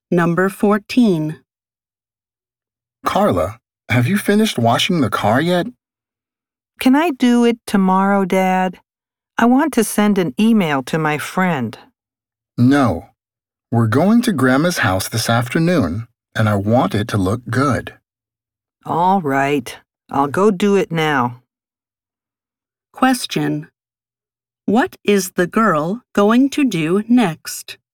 Number 14. Carla, have you finished washing the car yet? Can I do it tomorrow, Dad? I want to send an email to my friend. No. We're going to Grandma's house this afternoon, and I want it to look good. All right. I'll go do it now. Question. What is the girl going to do next?